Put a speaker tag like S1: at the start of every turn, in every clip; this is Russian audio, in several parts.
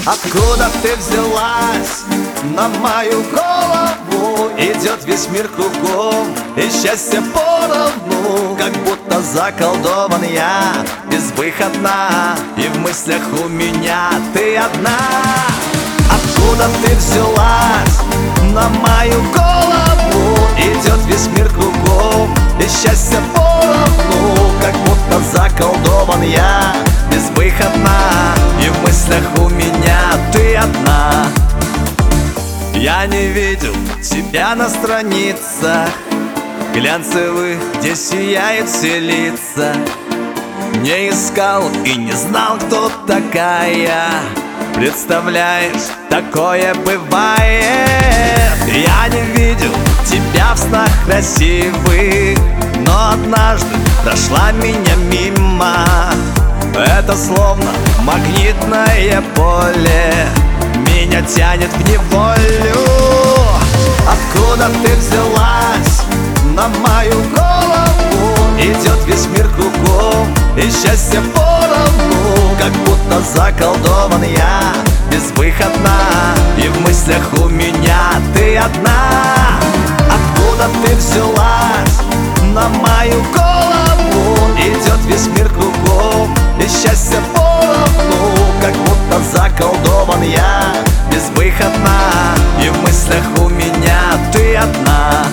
S1: Откуда ты взялась на мою голову? Идет весь мир кругом, и счастье поровну. Как будто заколдован я, безвыходна, и в мыслях у меня ты одна. Откуда ты взялась на мою голову? Идет весь мир кругом, и счастье поровну. Как будто заколдован я, безвыходна, и в мыслях у меня ты одна. Я не видел тебя на страницах глянцевых, где сияют все лица. Не искал и не знал, кто такая. Представляешь, такое бывает. Я не видел тебя в снах красивых, но однажды прошла меня мимо. Это словно магнитное поле, меня тянет в неволю. Откуда ты взялась на мою голову? Идет весь мир кругом, и счастье поровну. Как будто заколдован я, безвыходна, и в мыслях у меня ты одна. Откуда ты взялась на мою голову? Идет весь мир кругом, и счастье поровну. Как будто заколдован я, безвыходна, и в мыслях у меня ты одна.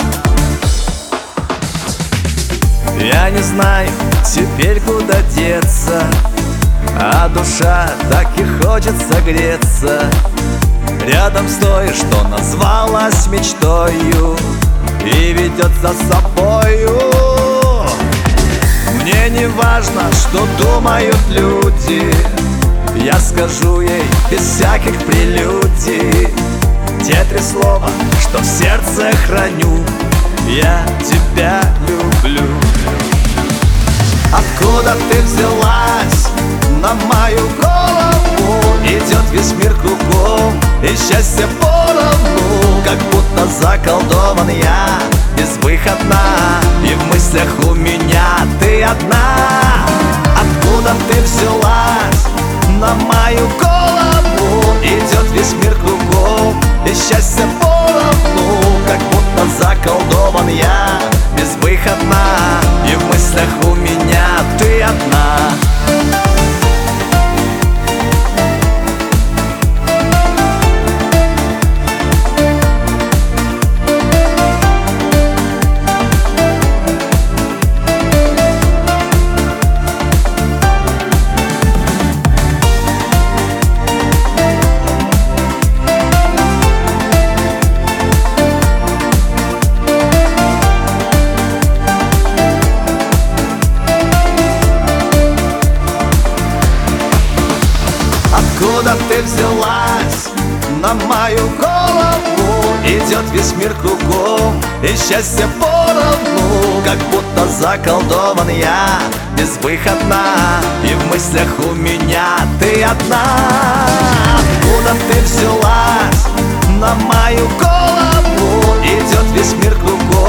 S1: Я не знаю теперь, куда деться, а душа так и хочет согреться рядом с той, что назвалась мечтою и ведет за собою. Мне не важно, что думают люди, я скажу ей без всяких прелюдий те три слова, что в сердце храню: я тебя люблю. Откуда ты взялась на мою голову? Идет весь мир кругом, и счастье поровну. Как будто заколдован я, безвыходна, и в мыслях у меня ты одна. Откуда ты взялась на мою голову? Идет весь мир кругом, и счастье поровну. Как будто заколдован я, безвыходна, и в мыслях у меня ты одна. Откуда ты взялась на мою голову? Идет весь мир кругом, и счастье поровну. Как будто заколдован я, безвыходна, и в мыслях у меня ты одна. Откуда ты взялась на мою голову? Идет весь мир кругом,